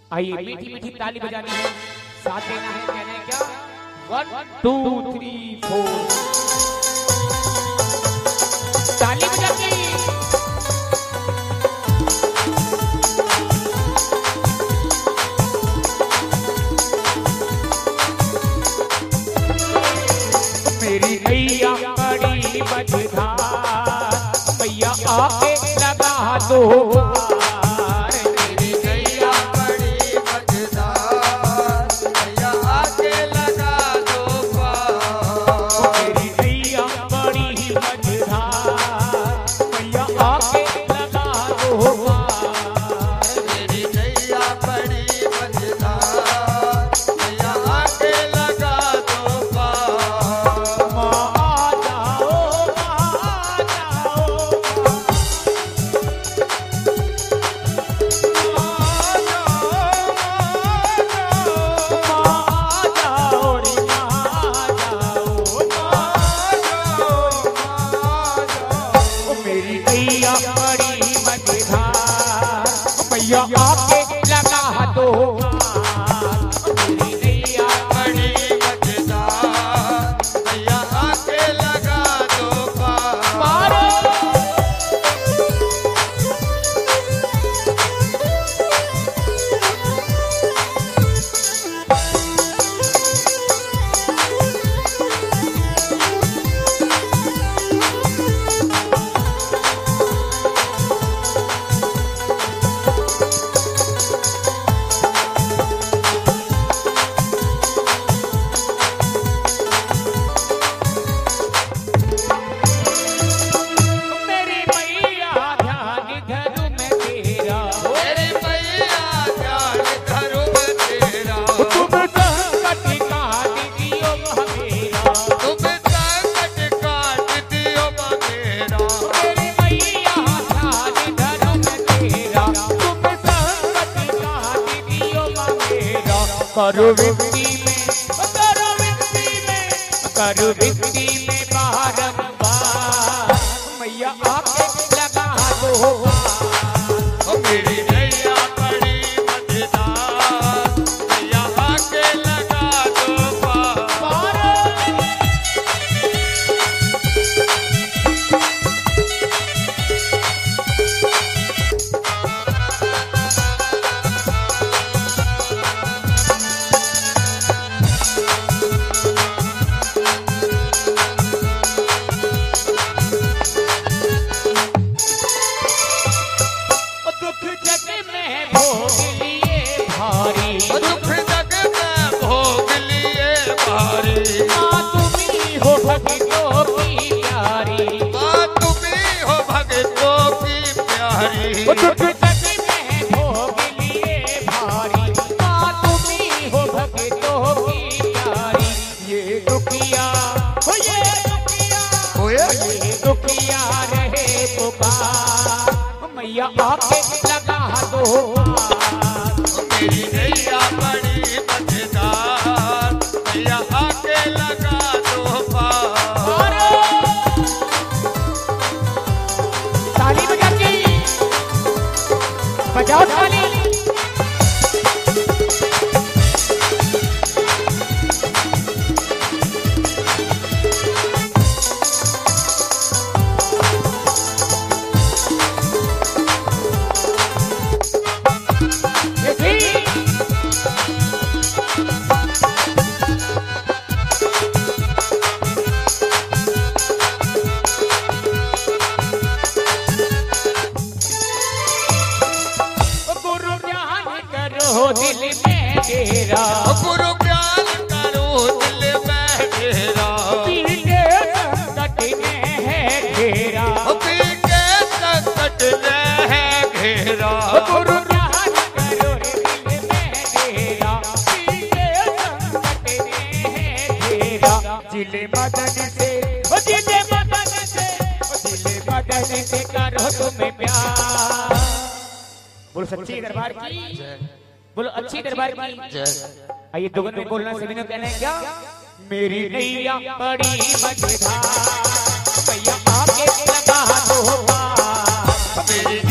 आइए मीठी मीठी ताली बजानी है, साथ देना है, कहना है क्या 1 2 3 4 ताली बजाती। मेरी भैया बड़ी मझधार, भैया आके लगा दो पार। मेरी भैया बड़ी मझधार, भैया आके लगा दो पार। मेरी भैया बड़ी मझधार, भैया आके लगा दो पार। मेरी भैया बड़ी मझधार, भैया आके लगा दो पार। माँ आ जाओ, माँ आ जाओ, मेरी भैया बड़ी मझधार, भैया आके लगा दो पार। मेरी भैया बड़ी मझधार, भैया आके लगा दो पार। मेरी मैया ध्यान धरूं मैं तेरा, मेरी मैया ध्यान धरूं मैं तेरा। तुम संकट काट दियो मेरा, तुम संकट काट दियो मेरा। मेरी मैया ध्यान धरूं मैं तेरा, तुम संकट काट दियो मेरा। करो विनती में, करो विनती में, करो विनती में बारंबार, मैया आके लगा दो पार। मेरी भैया बड़ी मझधार, मैया आके लगा दो पार। दुख जग में भोग लिए भारी, दुख जग में भोग लिए भारी। माँ तुम्ही हो भक्तों की प्यारी, माँ तुम्ही हो भक्तों की प्यारी। दुख जग में भोग लिए भारी, माँ तुम्ही हो भक्तों की प्यारी। ये दुखिया हो, ये दुखिया हो, ये दुखिया रहे पुकार, मैया आके लगा दो पार। मेरी भैया बड़ी मझधार, मैया आके लगा दो पार। ताली बजाती, बजाओ ताली। गुरु ज्ञान करो दिल में डेरा, गुरु ज्ञान करो दिल में डेरा। पीके संकट में है घेरा, पीके संकट में है घेरा। गुरु ज्ञान करो दिल में डेरा, पीके संकट में है घेरा। जिले मदन से, जिले मदन से, जिले मदन से करो तुम्हें प्यार। बोलो सच्ची दरबार की, बोलो अच्छी दरबार की। आइए दुगन में बोलना सभी ने कहना है क्या, मेरी नैया बड़ी मझधार, भैया आके लगा दो पार। मेरी